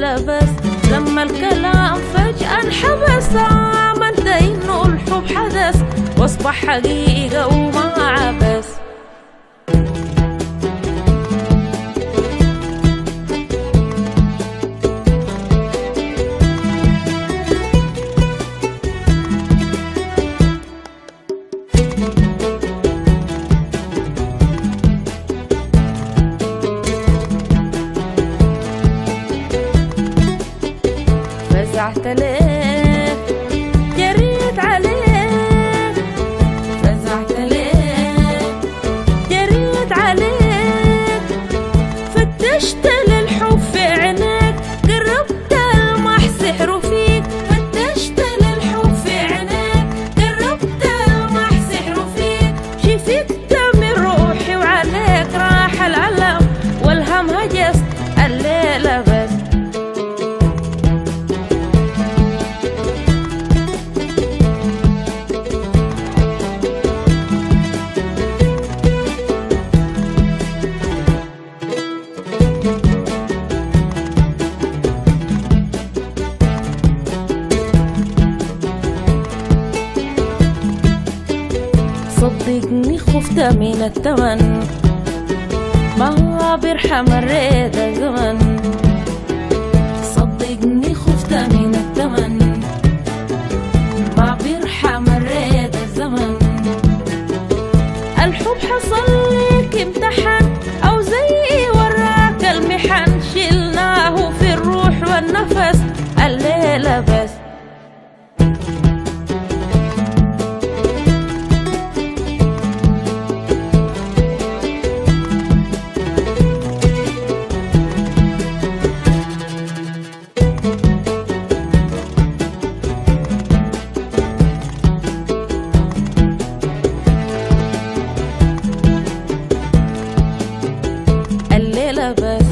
الليلة بس لما الكلام فجأة انحبس، آمنت إنه الحب حدث واصبح حقيقة وما عبس. فزعت ليه جريت عليه، فزعت ليه جريت عليك، فتشت للحب في عينيك قربت المح سحره فيك، فتشت للحب في عينيك قربت المح سحره فيك، شفقت من روحي وعليك راح العلم والهم هجس الليلة بس. صدقني خفت من التمن ما بيرحم الريد الزمن، صدقني خفت من التمن ما بيرحم الريد الزمن. الحب حصل ليك امتحان او زي وراك المحن، شلناه في الروح والنفس الليلة بس. الليلة بس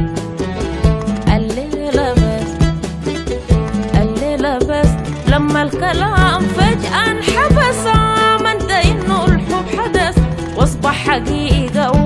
الليلة بس الليلة بس لما الكلام فجأة انحبس، آمنت إنه الحب حدث واصبح حقيقة